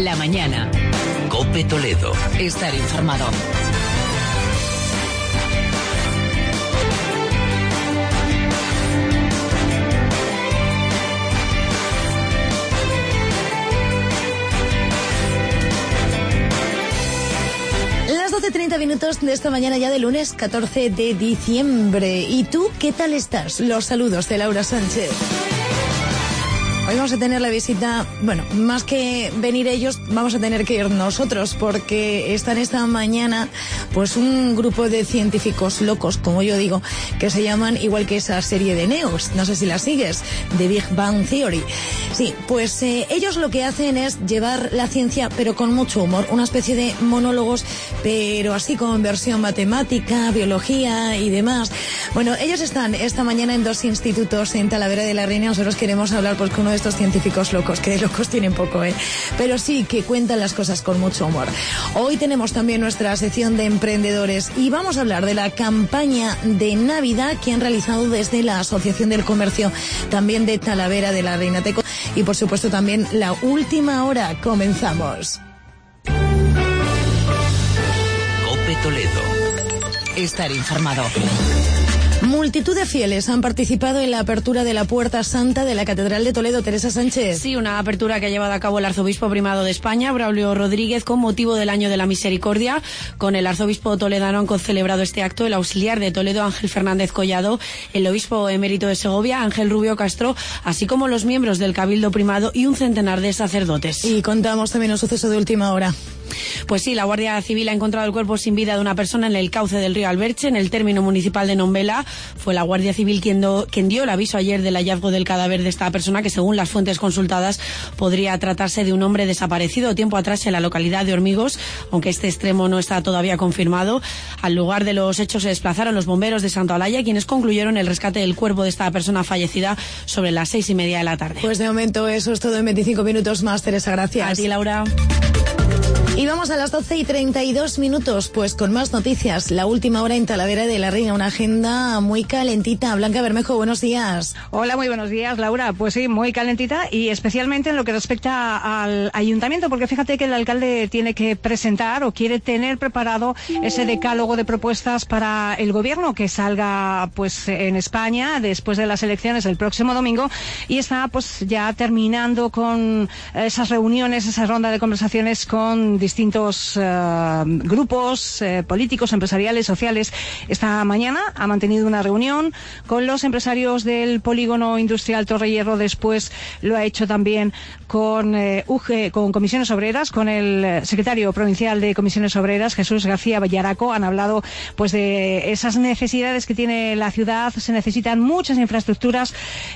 La mañana. COPE Toledo. Estar informado. Las 12:30 minutos de esta mañana ya de lunes 14 de diciembre. ¿Y tú qué tal estás? Los saludos de Laura Sánchez. Hoy vamos a tener la visita, bueno, más que venir ellos, vamos a tener que ir nosotros, porque están esta mañana, pues un grupo de científicos locos, como yo digo, que se llaman, igual que esa serie de Neos, no sé si la sigues, de Big Bang Theory. Sí, pues ellos lo que hacen es llevar la ciencia, pero con mucho humor, una especie de monólogos, pero así con versión matemática, biología y demás. Bueno, ellos están esta mañana en 2 institutos en Talavera de la Reina. Nosotros queremos hablar pues con uno de estos científicos locos, que de locos tienen poco, pero sí que cuentan las cosas con mucho humor. Hoy tenemos también nuestra sección de emprendedores y vamos a hablar de la campaña de Navidad que han realizado desde la Asociación del Comercio, también de Talavera de la Reina. Y por supuesto también la última hora. Comenzamos. COPE Toledo. Estar informado. Multitud de fieles han participado en la apertura de la Puerta Santa de la Catedral de Toledo. Teresa Sánchez. Sí, una apertura que ha llevado a cabo el arzobispo primado de España, Braulio Rodríguez, con motivo del Año de la Misericordia. Con el arzobispo toledano han celebrado este acto el auxiliar de Toledo, Ángel Fernández Collado, el obispo emérito de Segovia, Ángel Rubio Castro, así como los miembros del Cabildo Primado y un centenar de sacerdotes. Y contamos también un suceso de última hora. Pues sí, la Guardia Civil ha encontrado el cuerpo sin vida de una persona en el cauce del río Alberche, en el término municipal de Nombela. Fue la Guardia Civil quien dio el aviso ayer del hallazgo del cadáver de esta persona, que según las fuentes consultadas podría tratarse de un hombre desaparecido tiempo atrás en la localidad de Hormigos, aunque este extremo no está todavía confirmado. Al lugar de los hechos se desplazaron los bomberos de Santa Olalla, quienes concluyeron el rescate del cuerpo de esta persona fallecida sobre las 6:30 de la tarde. Pues de momento eso es todo en 25 minutos más, Teresa, gracias. A ti, Laura. Y vamos a las 12:32 minutos, pues con más noticias. La última hora en Talavera de la Reina, una agenda muy calentita. Blanca Bermejo, buenos días. Hola, muy buenos días, Laura. Pues sí, muy calentita y especialmente en lo que respecta al ayuntamiento, porque fíjate que el alcalde tiene que presentar o quiere tener preparado ese decálogo de propuestas para el gobierno que salga pues en España después de las elecciones el próximo domingo, y está pues ya terminando con esas reuniones, esa ronda de conversaciones con distintos grupos políticos, empresariales, sociales. Esta mañana ha mantenido una reunión con los empresarios del polígono industrial Torre Hierro. Después lo ha hecho también con con Comisiones Obreras, con el secretario provincial de Comisiones Obreras, Jesús García Vallaraco. Han hablado pues de esas necesidades que tiene la ciudad. Se necesitan muchas infraestructuras.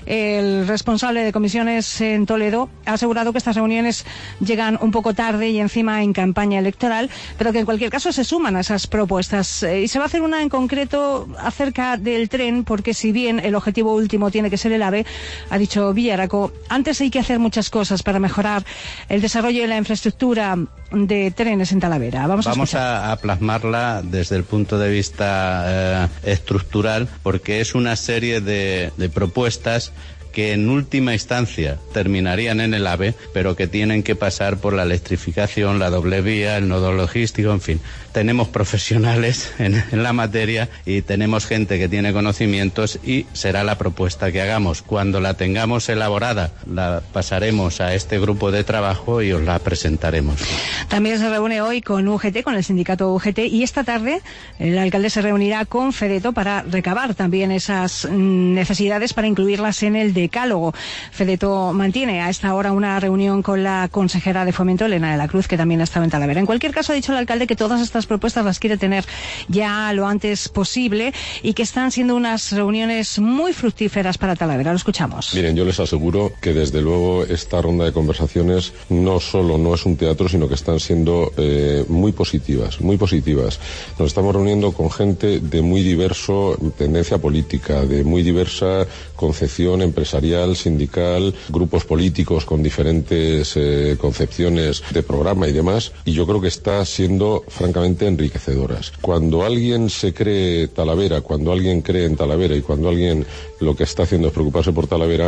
El responsable de comisiones en Toledo ha asegurado que estas reuniones llegan un poco tarde y encima en campaña electoral, pero que en cualquier caso se suman a esas propuestas. Y se va a hacer una en concreto acerca del tren, porque si bien el objetivo último tiene que ser el AVE, ha dicho Villaraco, antes hay que hacer muchas cosas para mejorar el desarrollo de la infraestructura de trenes en Talavera. Vamos a plasmarla desde el punto de vista estructural, porque es una serie de propuestas que en última instancia terminarían en el AVE, pero que tienen que pasar por la electrificación, la doble vía, el nodo logístico, en fin. Tenemos profesionales en la materia y tenemos gente que tiene conocimientos, y será la propuesta que hagamos. Cuando la tengamos elaborada, la pasaremos a este grupo de trabajo y os la presentaremos. También se reúne hoy con UGT, con el sindicato UGT, y esta tarde el alcalde se reunirá con Fedeto para recabar también esas necesidades para incluirlas en el decálogo. Fedeto mantiene a esta hora una reunión con la consejera de Fomento, Elena de la Cruz, que también ha estado en Talavera. En cualquier caso, ha dicho el alcalde que todas estas propuestas las quiere tener ya lo antes posible y que están siendo unas reuniones muy fructíferas para Talavera. Lo escuchamos. Miren, yo les aseguro que desde luego esta ronda de conversaciones no solo no es un teatro, sino que están siendo muy positivas, muy positivas. Nos estamos reuniendo con gente de muy diverso tendencia política, de muy diversa concepción empresarial, sindical, grupos políticos con diferentes concepciones de programa y demás, y yo creo que está siendo francamente enriquecedoras. Cuando alguien se cree Talavera, cuando alguien cree en Talavera y cuando alguien lo que está haciendo es preocuparse por Talavera,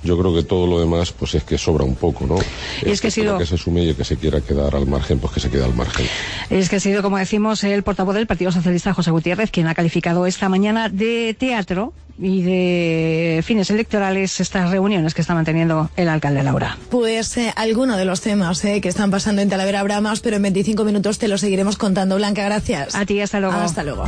Yo creo que todo lo demás, pues es que sobra un poco, ¿no? Y es que que se sume y el que se quiera quedar al margen, pues que se quede al margen. Es que ha sido, como decimos, el portavoz del Partido Socialista, José Gutiérrez, quien ha calificado esta mañana de teatro y de fines electorales estas reuniones que está manteniendo el alcalde Laura. Pues alguno de los temas que están pasando en Talavera habrá más, pero en 25 minutos te lo seguiremos contando. Blanca, gracias. A ti, hasta luego. Hasta luego.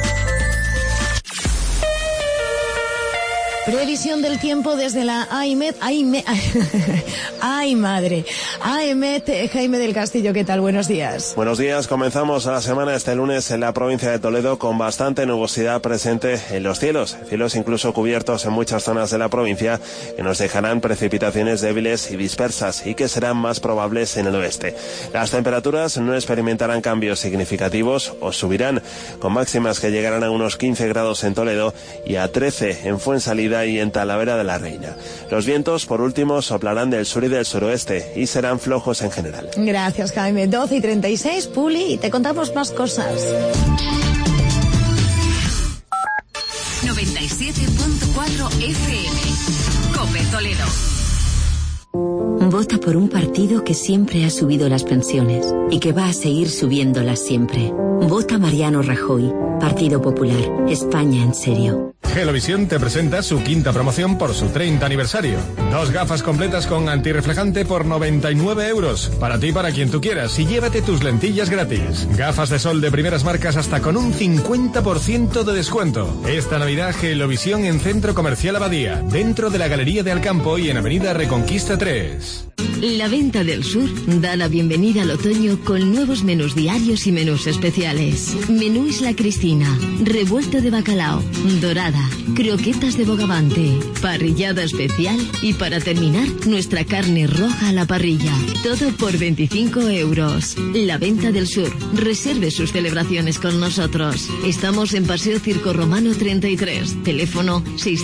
Previsión del tiempo desde la AEMET. Ay, madre. AEMET, Jaime del Castillo, ¿qué tal? Buenos días. Buenos días. Comenzamos la semana este lunes en la provincia de Toledo con bastante nubosidad presente en los cielos incluso cubiertos en muchas zonas de la provincia, que nos dejarán precipitaciones débiles y dispersas y que serán más probables en el oeste. Las temperaturas no experimentarán cambios significativos o subirán, con máximas que llegarán a unos 15 grados en Toledo y a 13 en Fuensalida y en Talavera de la Reina. Los vientos, por último, soplarán del sur y del suroeste y serán flojos en general. Gracias, Jaime. 12:36, Puli, y te contamos más cosas. 97.4 FM. COPE Toledo. Vota por un partido que siempre ha subido las pensiones y que va a seguir subiéndolas siempre. Vota Mariano Rajoy. Partido Popular. España en serio. Gelovisión te presenta su quinta promoción por su 30 aniversario. 2 gafas completas con antirreflejante por 99 euros. Para ti y para quien tú quieras. Y llévate tus lentillas gratis. Gafas de sol de primeras marcas hasta con un 50% de descuento. Esta Navidad, Gelovisión en Centro Comercial Abadía, dentro de la Galería de Alcampo y en Avenida Reconquista 3. La Venta del Sur da la bienvenida al otoño con nuevos menús diarios y menús especiales. Menú Isla Cristina, revuelto de bacalao, dorada, croquetas de bogavante, parrillada especial y para terminar, nuestra carne roja a la parrilla. Todo por 25 euros. La Venta del Sur. Reserve sus celebraciones con nosotros. Estamos en Paseo Circo Romano 33. Teléfono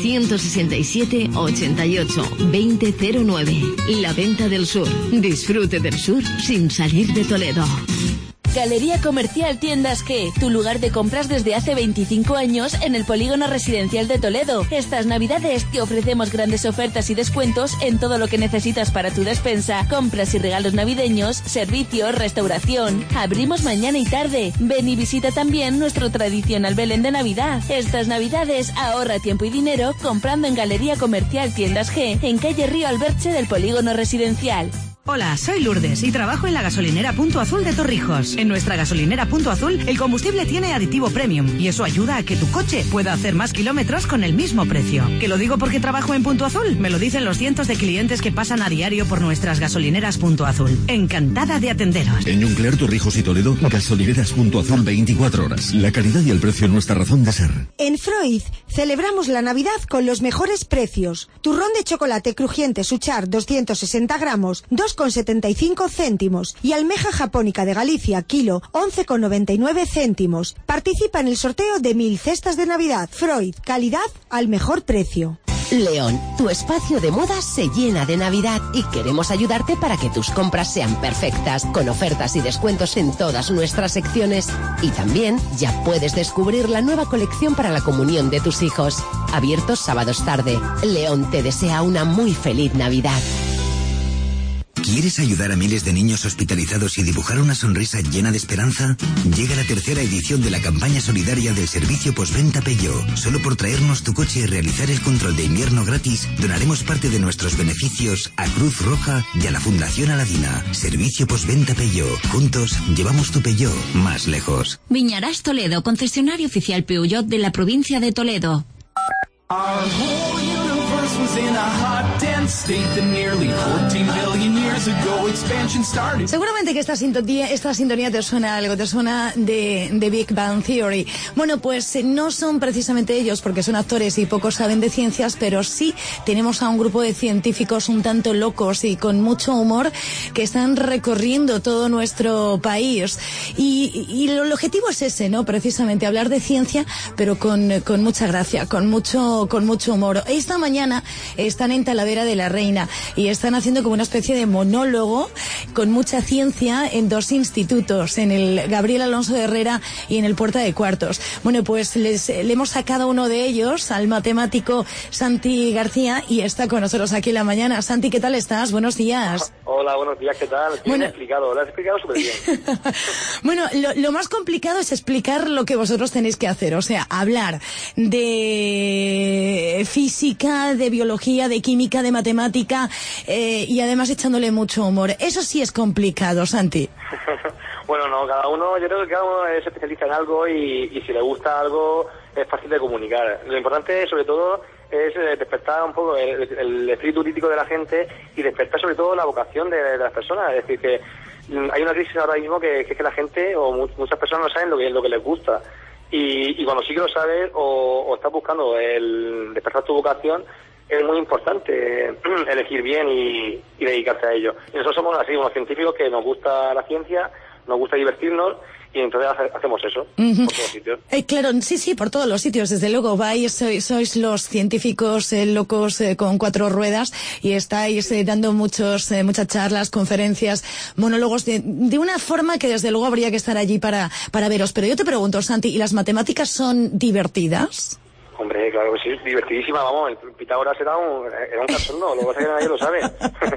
667 88 2009. La Venta del Sur. Disfrute del sur sin salir de Toledo. Galería Comercial Tiendas G, tu lugar de compras desde hace 25 años en el Polígono Residencial de Toledo. Estas Navidades te ofrecemos grandes ofertas y descuentos en todo lo que necesitas para tu despensa, compras y regalos navideños, servicios, restauración. Abrimos mañana y tarde. Ven y visita también nuestro tradicional Belén de Navidad. Estas Navidades ahorra tiempo y dinero comprando en Galería Comercial Tiendas G, en calle Río Alberche del Polígono Residencial. Hola, soy Lourdes y trabajo en la gasolinera Punto Azul de Torrijos. En nuestra gasolinera Punto Azul, el combustible tiene aditivo premium y eso ayuda a que tu coche pueda hacer más kilómetros con el mismo precio. ¿Que lo digo porque trabajo en Punto Azul? Me lo dicen los cientos de clientes que pasan a diario por nuestras gasolineras Punto Azul. Encantada de atenderos. En Juncler, Torrijos y Toledo, gasolineras Punto Azul 24 horas. La calidad y el precio nuestra razón de ser. En Freud celebramos la Navidad con los mejores precios. Turrón de chocolate crujiente Suchar 260 gramos, 2,75 céntimos. Y almeja japónica de Galicia, kilo, 11,99 céntimos. Participa en el sorteo de 1000 cestas de Navidad. Freud, calidad al mejor precio. León, tu espacio de moda se llena de Navidad y queremos ayudarte para que tus compras sean perfectas, con ofertas y descuentos en todas nuestras secciones. Y también ya puedes descubrir la nueva colección para la comunión de tus hijos. Abiertos sábados tarde. León te desea una muy feliz Navidad. ¿Quieres ayudar a miles de niños hospitalizados y dibujar una sonrisa llena de esperanza? Llega la tercera edición de la campaña solidaria del servicio postventa Peugeot. Solo por traernos tu coche y realizar el control de invierno gratis, donaremos parte de nuestros beneficios a Cruz Roja y a la Fundación Aladina. Servicio postventa Peugeot. Juntos llevamos tu Peugeot más lejos. Viñarás Toledo, concesionario oficial Peugeot de la provincia de Toledo. Seguramente que esta sintonía te suena algo, te suena de Big Bang Theory. Bueno, pues no son precisamente ellos porque son actores y pocos saben de ciencias, pero sí tenemos a un grupo de científicos un tanto locos y con mucho humor que están recorriendo todo nuestro país. Y el objetivo es ese, ¿no? Precisamente hablar de ciencia, pero con mucha gracia, con mucho humor. Esta mañana están en Talavera de la Reina y están haciendo como una especie de monólogo con mucha ciencia en 2 institutos, en el Gabriel Alonso de Herrera y en el Puerta de Cuartos. Bueno, pues le hemos sacado uno de ellos al matemático Santi García y está con nosotros aquí en la mañana. Santi, ¿qué tal estás? Buenos días. Hola, buenos días, ¿qué tal? Bien explicado, lo has explicado súper bien. Bueno, lo más complicado es explicar lo que vosotros tenéis que hacer, o sea, hablar de física, de biología, de química, de matemática y además echándole mucho humor. Eso sí es complicado, Santi. Bueno, no, yo creo que cada uno es especialista en algo y si le gusta algo es fácil de comunicar. Lo importante, sobre todo, es despertar un poco el espíritu crítico de la gente y despertar sobre todo la vocación de las personas. Es decir, que hay una crisis ahora mismo que es que la gente o muchas personas no saben lo que les gusta. Y cuando sí que lo sabes o estás buscando el despertar tu vocación, es muy importante elegir bien y dedicarse a ello. Y nosotros somos así, unos científicos que nos gusta la ciencia, nos gusta divertirnos y entonces hacemos eso por todos sitios. Claro, sí, por todos los sitios, desde luego. Sois los científicos locos con 4 ruedas y estáis dando muchas charlas, conferencias, monólogos de una forma que desde luego habría que estar allí para veros. Pero yo te pregunto, Santi, ¿y las matemáticas son divertidas? Hombre, claro que sí, divertidísima, vamos, el Pitágoras era un cachondo, lo que pasa es que nadie lo sabe.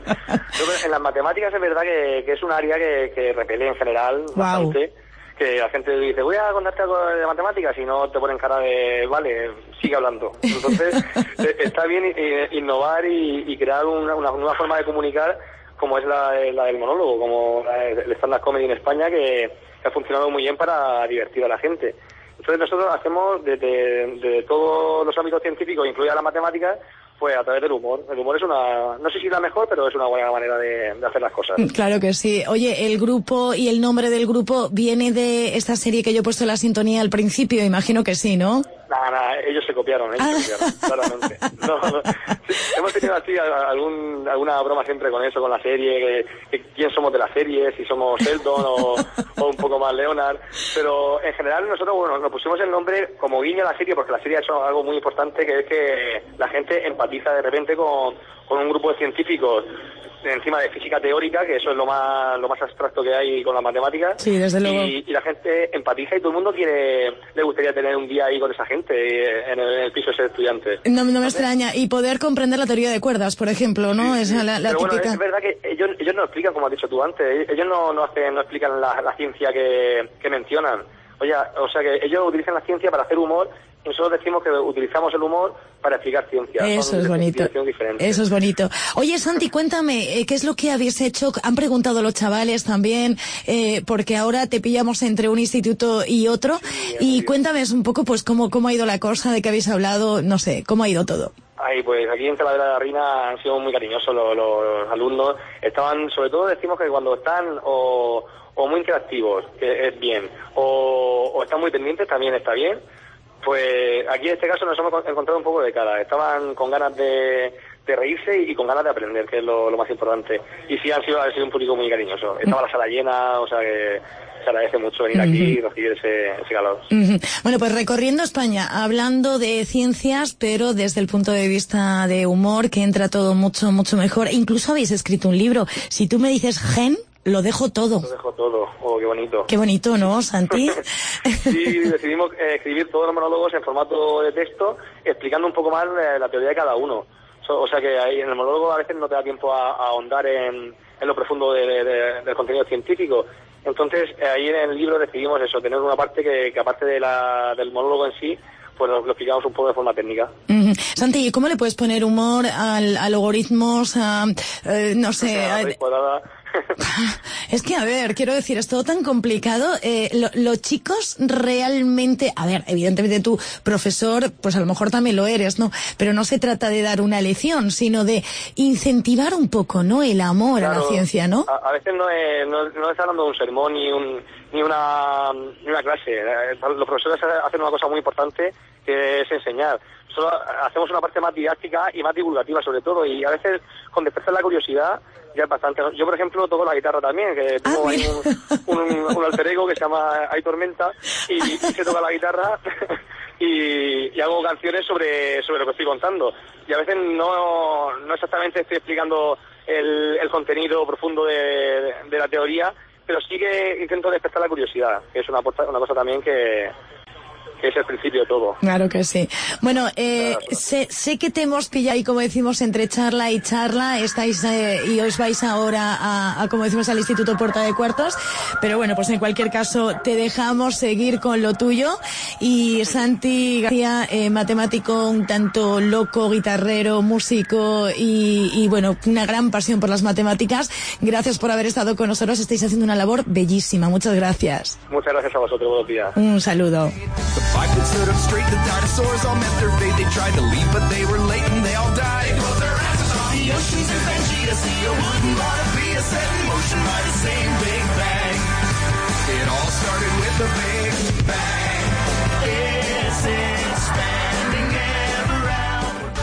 En las matemáticas es verdad que es un área que repele en general bastante, que la gente dice, voy a contarte algo de matemáticas y no te ponen cara de, vale, sigue hablando. Entonces, está bien innovar y crear una nueva forma de comunicar como es la del monólogo, como el stand-up comedy en España, que ha funcionado muy bien para divertir a la gente. Entonces nosotros hacemos de todos los ámbitos científicos, incluida la matemática, pues a través del humor. El humor es no sé si la mejor, pero es una buena manera de hacer las cosas. Claro que sí. Oye, el grupo y el nombre del grupo viene de esta serie que yo he puesto en la sintonía al principio, imagino que sí, ¿no? Nada, ellos se copiaron, claramente. No, hemos tenido así alguna broma siempre con eso, con la serie, que quién somos de la serie, si somos Sheldon o un poco más Leonard, pero en general nosotros, nos pusimos el nombre como guiño a la serie, porque la serie ha hecho algo muy importante, que es que la gente empatiza de repente con un grupo de científicos encima de física teórica, que eso es lo más abstracto que hay con las matemáticas. Sí, desde luego. Y la gente empatiza y todo el mundo le gustaría tener un día ahí con esa gente en el piso de ser estudiante. No me extraña. Y poder comprender la teoría de cuerdas, por ejemplo, ¿no? Sí, es la pero típica. Bueno, es verdad que ellos no explican, como has dicho tú antes, ellos no explican la ciencia que mencionan. O sea que ellos utilizan la ciencia para hacer humor y nosotros decimos que utilizamos el humor para explicar ciencia. Eso es bonito. Eso es bonito. Oye, Santi, cuéntame, ¿qué es lo que habéis hecho? Han preguntado los chavales también, porque ahora te pillamos entre un instituto y otro. Sí, y cuéntame un poco, pues, cómo ha ido la cosa, de qué habéis hablado, no sé, cómo ha ido todo. Pues aquí en Talavera de la Reina han sido muy cariñosos los alumnos. Estaban, sobre todo decimos que cuando están o muy interactivos, que es bien, o están muy pendientes, también está bien. Pues aquí en este caso nos hemos encontrado un poco de cada. Estaban con ganas de reírse y con ganas de aprender, que es lo más importante. Y sí, ha sido un público muy cariñoso. Estaba la sala llena, o sea que se agradece mucho venir aquí y recibir ese calor. Bueno, pues recorriendo España, hablando de ciencias, pero desde el punto de vista de humor, que entra todo mucho, mucho mejor. Incluso habéis escrito un libro. Si tú me dices gen, lo dejo todo. Lo dejo todo. Oh, qué bonito. Qué bonito, ¿no, Santi? Sí, decidimos escribir todos los monólogos en formato de texto, explicando un poco más la teoría de cada uno. O sea que ahí en el monólogo a veces no te da tiempo a ahondar en lo profundo del contenido científico. Entonces ahí en el libro decidimos eso, tener una parte que aparte del monólogo en sí, pues lo explicamos un poco de forma técnica. Santi, ¿y cómo le puedes poner humor a logaritmos, no sé... Es que, a ver, quiero decir, es todo tan complicado. Los chicos realmente... A ver, evidentemente tú, profesor, pues a lo mejor también lo eres, ¿no? Pero no se trata de dar una lección, sino de incentivar un poco, ¿no? El amor a la ciencia, ¿no? A veces no está hablando de un sermón ni una clase. Los profesores hacen una cosa muy importante, que es enseñar. Solo hacemos una parte más didáctica y más divulgativa sobre todo, y a veces con despertar la curiosidad ya es bastante. Yo, por ejemplo, toco la guitarra también, que tengo ahí un alter ego que se llama Hay Tormenta y se toca la guitarra y hago canciones sobre lo que estoy contando. Y a veces no exactamente estoy explicando el contenido profundo de la teoría, pero sí que intento despertar la curiosidad, que es una cosa también que es el principio de todo. Claro que sí. Bueno, sé que te hemos pillado y, como decimos, entre charla y charla, estáis y os vais ahora a como decimos, al Instituto Puerta de Cuartos, pero bueno, pues en cualquier caso te dejamos seguir con lo tuyo. Y Santi García, matemático un tanto loco, guitarrero, músico y bueno, una gran pasión por las matemáticas. Gracias por haber estado con nosotros, estáis haciendo una labor bellísima. Muchas gracias. Muchas gracias a vosotros, buenos días. Un saludo. Biped stood up straight, the dinosaurs all met their fate. They tried to leave, but they were late and they all died. They closed their ashes on the oceans and Pangea. See a wooden body be set in motion by the same Big Bang. It all started with a Big Bang. It's expanding ever out.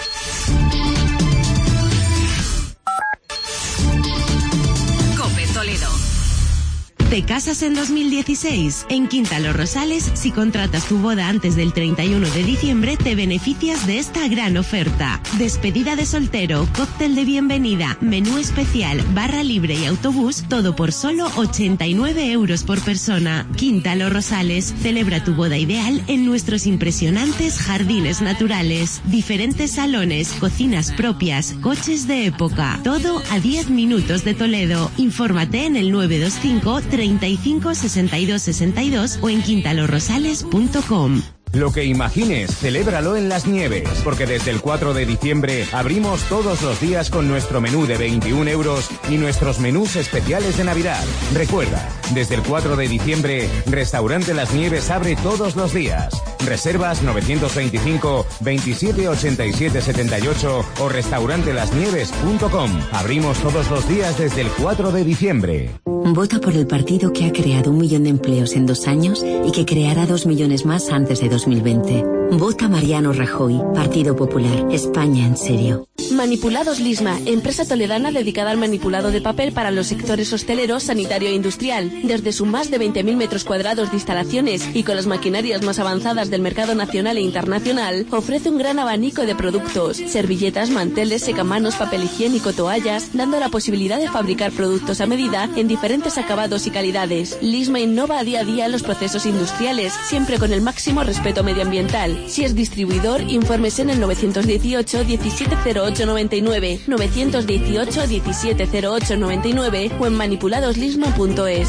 Cope Toledo. ¿Te casas en 2016? En Quinta Los Rosales, si contratas tu boda antes del 31 de diciembre, te beneficias de esta gran oferta. Despedida de soltero, cóctel de bienvenida, menú especial, barra libre y autobús, todo por solo 89 euros por persona. Quinta Los Rosales, celebra tu boda ideal en nuestros impresionantes jardines naturales. Diferentes salones, cocinas propias, coches de época. Todo a 10 minutos de Toledo. Infórmate en el 925 35 62 62 o en quintalorrosales.com. Lo que imagines, celébralo en Las Nieves, porque desde el 4 de diciembre abrimos todos los días con nuestro menú de 21 euros y nuestros menús especiales de Navidad. Recuerda, desde el 4 de diciembre, Restaurante Las Nieves abre todos los días. Reservas 925 27 87 78 o restaurantelasnieves.com. Abrimos todos los días desde el 4 de diciembre. Vota por el partido que ha creado 1 millón de empleos en 2 años y que creará 2 millones más antes de 2020. Vota Mariano Rajoy, Partido Popular, España en serio. Manipulados Lisma, empresa toledana dedicada al manipulado de papel para los sectores hostelero, sanitario e industrial. Desde sus más de 20.000 metros cuadrados de instalaciones y con las maquinarias más avanzadas del mercado nacional e internacional, ofrece un gran abanico de productos: servilletas, manteles, secamanos, papel higiénico, toallas, dando la posibilidad de fabricar productos a medida en diferentes acabados y calidades. Lisma innova a día los procesos industriales, siempre con el máximo respeto medioambiental. Si es distribuidor, infórmese en el 918 170899, 918 170899 o en manipuladoslisma.es.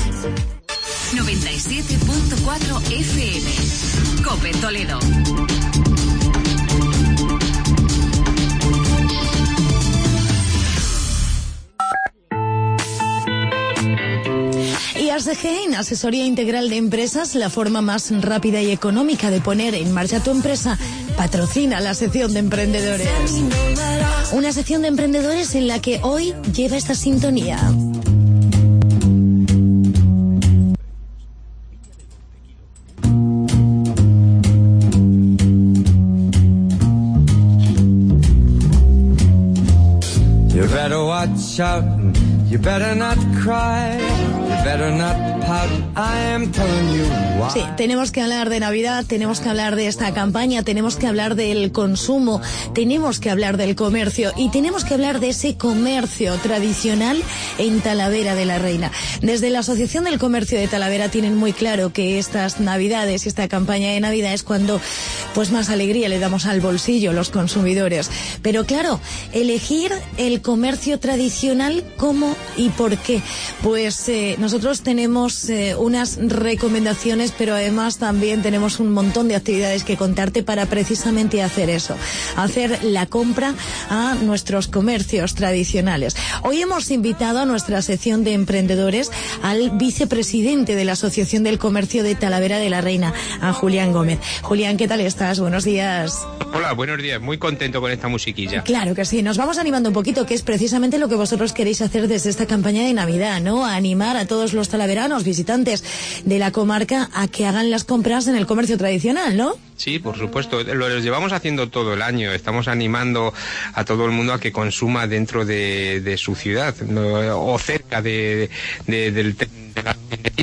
97.4 FM. Cope Toledo. Y ASGEIN, Asesoría Integral de Empresas, la forma más rápida y económica de poner en marcha tu empresa, patrocina la sección de emprendedores. Una sección de emprendedores en la que hoy lleva esta sintonía. You better watch out, you better not cry, you better not pout, I am telling you why. Sí, tenemos que hablar de Navidad, tenemos que hablar de esta campaña, tenemos que hablar del consumo, tenemos que hablar del comercio y tenemos que hablar de ese comercio tradicional en Talavera de la Reina. Desde la Asociación del Comercio de Talavera tienen muy claro que estas Navidades y esta campaña de Navidad es cuando pues más alegría le damos al bolsillo los consumidores. Pero claro, elegir el comercio tradicional, ¿cómo y por qué? Pues nosotros tenemos unas recomendaciones, pero además también tenemos un montón de actividades que contarte para precisamente hacer eso, hacer la compra a nuestros comercios tradicionales. Hoy hemos invitado a nuestra sección de emprendedores al vicepresidente de la Asociación del Comercio de Talavera de la Reina, a Julián Gómez. Julián, ¿qué tal estás? Buenos días. Hola, buenos días. Muy contento con esta musiquilla. Claro que sí. Nos vamos animando un poquito, que es precisamente lo que vosotros queréis hacer desde esta campaña de Navidad, ¿no? A animar a todos los talaveranos, visitantes de la comarca, a que hagan las compras en el comercio tradicional, ¿no? Sí, por supuesto. Lo llevamos haciendo todo el año. Estamos animando a todo el mundo a que consuma dentro de su ciudad, ¿no? O cerca de las tienditas pequeñas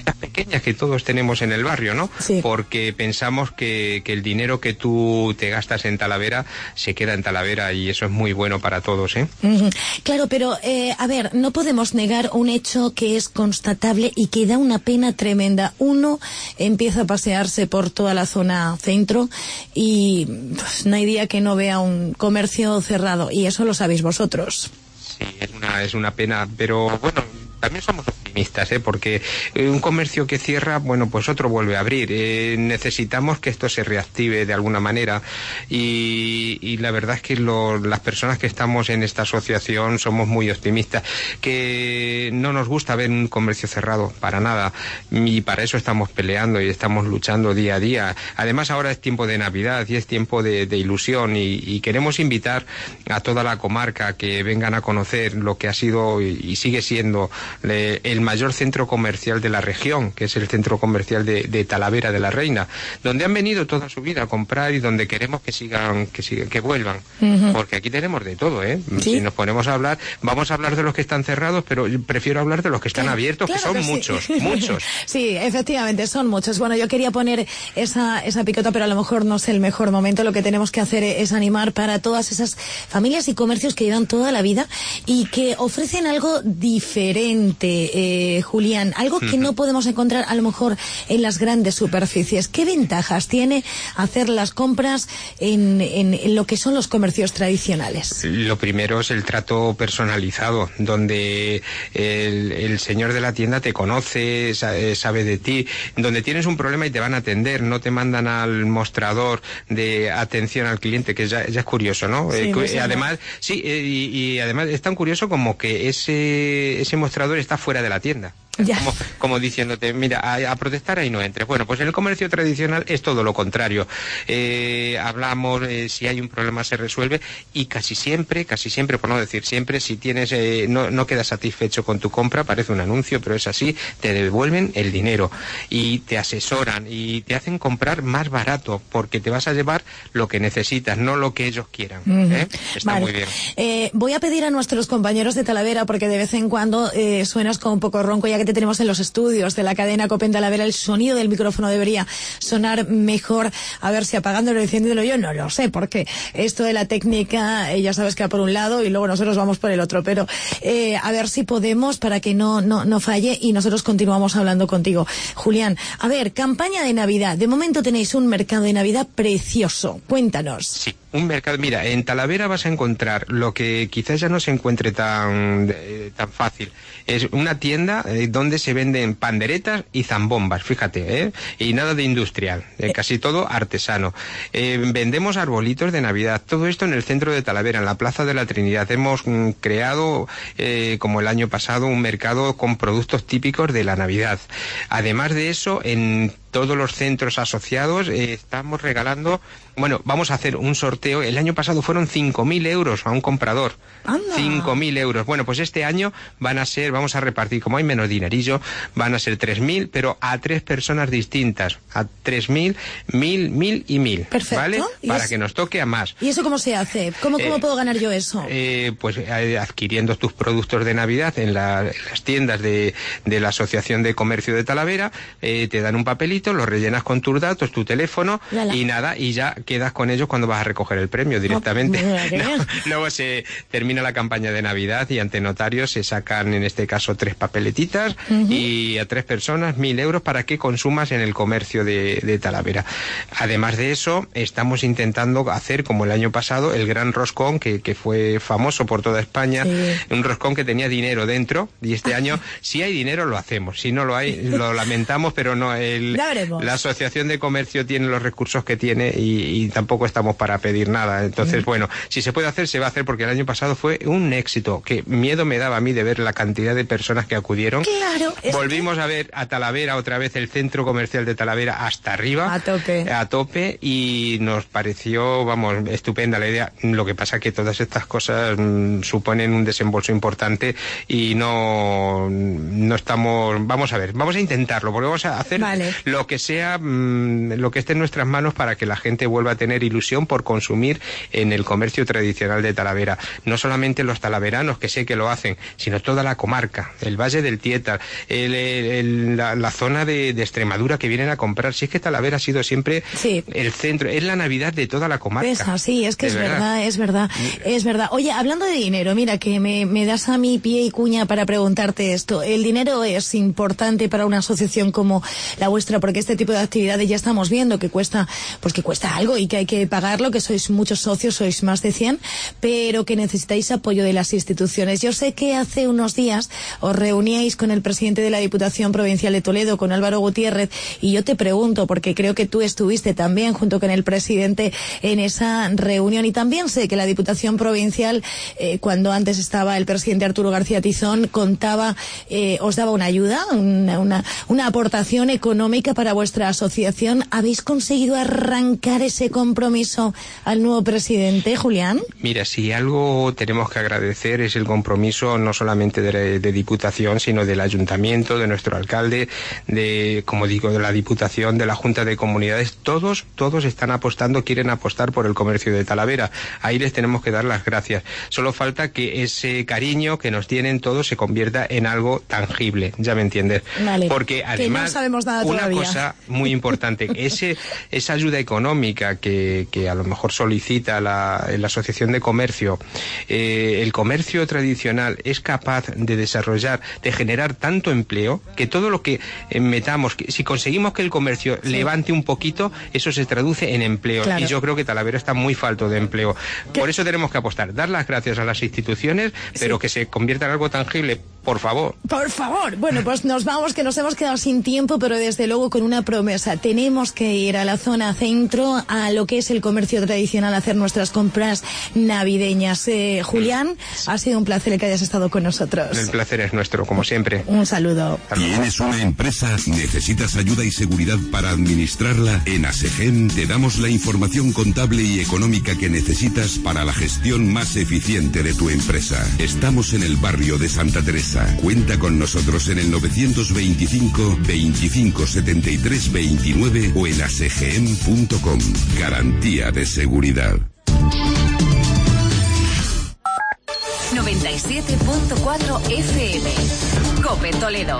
pequeñas que todos tenemos en el barrio, ¿no? Sí. Porque pensamos que el dinero que tú te gastas en Talavera se queda en Talavera y eso es muy bueno para todos, ¿eh? Claro, pero a ver, no podemos negar un hecho que es constatable y que da una pena tremenda. Uno empieza a pasearse por toda la zona centro y pues, no hay día que no vea un comercio cerrado, y eso lo sabéis vosotros. Sí, es una pena, pero bueno, también somos optimistas, porque un comercio que cierra, bueno, pues otro vuelve a abrir. Necesitamos que esto se reactive de alguna manera y la verdad es que las personas que estamos en esta asociación somos muy optimistas, que no nos gusta ver un comercio cerrado, para nada, y para eso estamos peleando y estamos luchando día a día. Además ahora es tiempo de Navidad y es tiempo de ilusión y queremos invitar a toda la comarca que vengan a conocer lo que ha sido y sigue siendo el mayor centro comercial de la región, que es el centro comercial de Talavera de la Reina, donde han venido toda su vida a comprar y donde queremos que vuelvan, porque aquí tenemos de todo, ¿eh? ¿Sí? Si nos ponemos a hablar, vamos a hablar de los que están cerrados, pero yo prefiero hablar de los que están abiertos, claro, que son que muchos, sí. muchos. Sí, efectivamente, son muchos. Bueno, yo quería poner esa picota, pero a lo mejor no es el mejor momento. Lo que tenemos que hacer es animar para todas esas familias y comercios que llevan toda la vida y que ofrecen algo diferente, Julián, algo que no podemos encontrar a lo mejor en las grandes superficies. ¿Qué ventajas tiene hacer las compras en lo que son los comercios tradicionales? Lo primero es el trato personalizado, donde el señor de la tienda te conoce, sabe de ti, donde tienes un problema y te van a atender, no te mandan al mostrador de atención al cliente, que ya es curioso, ¿no? Sí, Además, sí, y además es tan curioso como que ese mostrador está fuera de la tienda. Como diciéndote, mira, a protestar ahí no entres. Bueno, pues en el comercio tradicional es todo lo contrario. Hablamos, si hay un problema se resuelve y casi siempre, por no decir siempre, si tienes no quedas satisfecho con tu compra, parece un anuncio, pero es así, te devuelven el dinero y te asesoran y te hacen comprar más barato porque te vas a llevar lo que necesitas, no lo que ellos quieran. Está muy bien. Voy a pedir a nuestros compañeros de Talavera, porque de vez en cuando suenas como un poco ronco, ya que te tenemos en los estudios de la cadena COPE en Talavera, el sonido del micrófono debería sonar mejor. A ver si apagándolo y encendiéndolo yo, no lo sé, porque esto de la técnica, ya sabes que va por un lado y luego nosotros vamos por el otro, pero a ver si podemos para que no falle y nosotros continuamos hablando contigo. Julián, a ver, campaña de Navidad. De momento tenéis un mercado de Navidad precioso. Cuéntanos. Sí, un mercado. Mira, en Talavera vas a encontrar lo que quizás ya no se encuentre tan fácil. Es una tienda donde se venden panderetas y zambombas, fíjate, y nada de industrial, casi todo artesano. Vendemos arbolitos de Navidad, todo esto en el centro de Talavera, en la Plaza de la Trinidad. Hemos creado, como el año pasado, un mercado con productos típicos de la Navidad. Además de eso, en todos los centros asociados estamos regalando, bueno, vamos a hacer un sorteo. El año pasado fueron 5.000 euros a un comprador. ¡Anda! 5.000 euros. Bueno, pues este año vamos a repartir, como hay menos dinerillo, van a ser 3.000, pero a 3 personas distintas. A 3.000, 1.000 y 1.000. Perfecto. ¿Vale? Para que nos toque a más. ¿Y eso cómo se hace? ¿Cómo puedo ganar yo eso? Pues adquiriendo tus productos de Navidad en las tiendas de la Asociación de Comercio de Talavera, te dan un papelito, lo rellenas con tus datos, tu teléfono y nada, y ya quedas con ellos cuando vas a recoger el premio directamente. Luego se termina la campaña de Navidad y ante notario se sacan, en este caso, 3 papeletitas y a 3 personas 1.000 euros para que consumas en el comercio de Talavera. Además de eso, estamos intentando hacer, como el año pasado, el gran roscón que fue famoso por toda España, un roscón que tenía dinero dentro, y este año, si hay dinero, lo hacemos. Si no lo hay, lo lamentamos, pero no, la Asociación de Comercio tiene los recursos que tiene y tampoco estamos para pedir nada. Entonces, bueno, si se puede hacer, se va a hacer, porque el año pasado fue un éxito, que miedo me daba a mí de ver la cantidad de personas que acudieron. Claro. Volvimos a ver a Talavera otra vez, el centro comercial de Talavera hasta arriba. A tope, y nos pareció, vamos, estupenda la idea. Lo que pasa que todas estas cosas suponen un desembolso importante y no estamos, vamos a ver, vamos a intentarlo, porque vamos a hacer lo lo que sea, lo que esté en nuestras manos para que la gente vuelva a tener ilusión por consumir en el comercio tradicional de Talavera. No solamente los talaveranos, que sé que lo hacen, sino toda la comarca, el Valle del Tieta, la zona de Extremadura que vienen a comprar. Si es que Talavera ha sido siempre el centro, es la Navidad de toda la comarca. Es así, es que es verdad. Oye, hablando de dinero, mira que me das a mi pie y cuña para preguntarte esto. El dinero es importante para una asociación como la vuestra, porque este tipo de actividades ya estamos viendo que cuesta algo y que hay que pagarlo, que sois muchos socios, sois más de 100, pero que necesitáis apoyo de las instituciones. Yo sé que hace unos días os reuníais con el presidente de la Diputación Provincial de Toledo, con Álvaro Gutiérrez, y yo te pregunto, porque creo que tú estuviste también junto con el presidente en esa reunión, y también sé que la Diputación Provincial, cuando antes estaba el presidente Arturo García Tizón, os daba una ayuda, una aportación económica para vuestra asociación. ¿Habéis conseguido arrancar ese compromiso al nuevo presidente, Julián? Mira, si algo tenemos que agradecer es el compromiso no solamente de Diputación, sino del Ayuntamiento, de nuestro alcalde, de la Diputación, de la Junta de Comunidades. Todos están apostando, quieren apostar por el comercio de Talavera. Ahí les tenemos que dar las gracias. Solo falta que ese cariño que nos tienen todos se convierta en algo tangible, ya me entiendes. Vale. Porque además, no sabemos nada una todavía. cosa muy importante, esa ayuda económica que a lo mejor solicita la Asociación de Comercio, el comercio tradicional es capaz de desarrollar, de generar tanto empleo, que todo lo que metamos, si conseguimos que el comercio levante un poquito, eso se traduce en empleo. Claro. Y yo creo que Talavera está muy falto de empleo. Por eso tenemos que apostar, dar las gracias a las instituciones, pero que se convierta en algo tangible, por favor. Por favor. Bueno, pues nos vamos, que nos hemos quedado sin tiempo, pero desde luego con una promesa. Tenemos que ir a la zona centro, a lo que es el comercio tradicional, a hacer nuestras compras navideñas. Julián, ha sido un placer que hayas estado con nosotros. El placer es nuestro, como siempre. Un saludo. ¿Tienes una empresa? ¿Necesitas ayuda y seguridad para administrarla? En ASEGEM te damos la información contable y económica que necesitas para la gestión más eficiente de tu empresa. Estamos en el barrio de Santa Teresa. Cuenta con nosotros en el 925 25 73 29 o en asegem.com. Garantía de seguridad. 97.4 FM. COPE Toledo.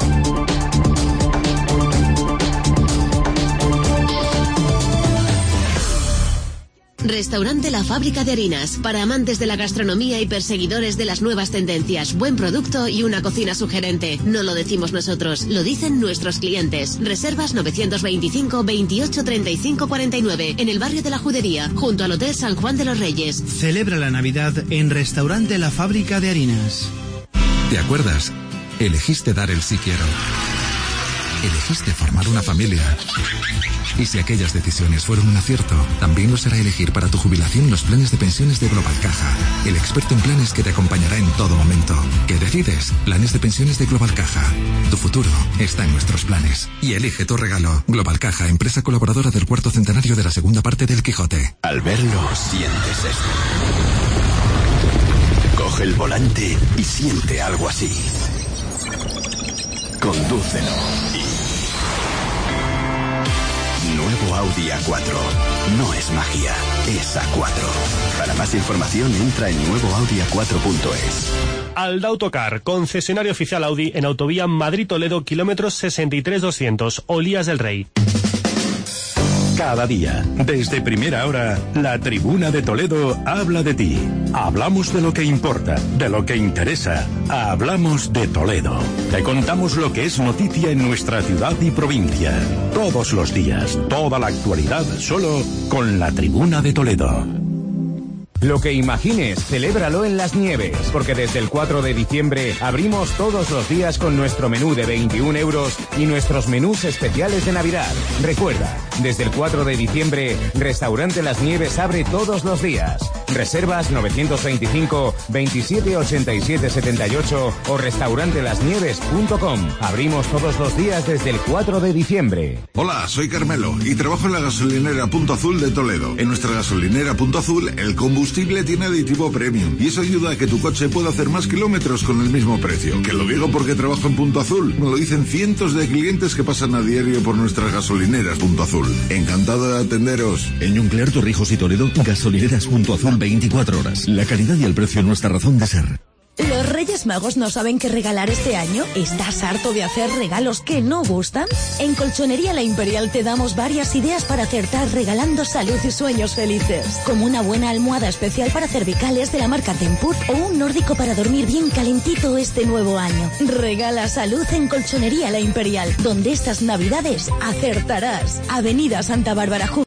Restaurante La Fábrica de Harinas, para amantes de la gastronomía y perseguidores de las nuevas tendencias. Buen producto y una cocina sugerente. No lo decimos nosotros, lo dicen nuestros clientes. Reservas 925 28 35 49 en el barrio de la Judería, junto al Hotel San Juan de los Reyes. Celebra la Navidad en Restaurante La Fábrica de Harinas. ¿Te acuerdas? Elegiste dar el sí quiero. Elegiste formar una familia. Y si aquellas decisiones fueron un acierto, también lo será elegir para tu jubilación los planes de pensiones de Global Caja, el experto en planes que te acompañará en todo momento. ¿Qué decides? Planes de pensiones de Global Caja. Tu futuro está en nuestros planes. Y elige tu regalo. Global Caja, empresa colaboradora del cuarto centenario de la segunda parte del Quijote. Al verlo, sientes esto. Coge el volante y siente algo así. Condúcelo. Nuevo Audi A4. No es magia, es A4. Para más información entra en nuevoaudia4.es. Alda Autocar, concesionario oficial Audi en autovía Madrid-Toledo, kilómetros 63-200, Olías del Rey. Cada día, desde primera hora, la Tribuna de Toledo habla de ti. Hablamos de lo que importa, de lo que interesa. Hablamos de Toledo. Te contamos lo que es noticia en nuestra ciudad y provincia. Todos los días, toda la actualidad, solo con la Tribuna de Toledo. Lo que imagines, celébralo en Las Nieves, porque desde el 4 de diciembre abrimos todos los días con nuestro menú de 21 euros y nuestros menús especiales de Navidad. Recuerda, desde el 4 de diciembre, Restaurante Las Nieves abre todos los días. Reservas 925 27 87 78 o restaurantelasnieves.com. Abrimos todos los días desde el 4 de diciembre. Hola, soy Carmelo y trabajo en la gasolinera Punto Azul de Toledo. En nuestra gasolinera Punto Azul, el combustible combustible tiene aditivo premium y eso ayuda a que tu coche pueda hacer más kilómetros con el mismo precio. Que lo digo porque trabajo en Punto Azul. Me lo dicen cientos de clientes que pasan a diario por nuestras gasolineras Punto Azul. Encantado de atenderos. En Nuclear Torrijos y Toledo, gasolineras Punto Azul 24 horas. La calidad y el precio nuestra razón de ser. ¿Los Reyes Magos no saben qué regalar este año? ¿Estás harto de hacer regalos que no gustan? En Colchonería La Imperial te damos varias ideas para acertar regalando salud y sueños felices. Como una buena almohada especial para cervicales de la marca Tempur o un nórdico para dormir bien calentito este nuevo año. Regala salud en Colchonería La Imperial, donde estas navidades acertarás. Avenida Santa Bárbara.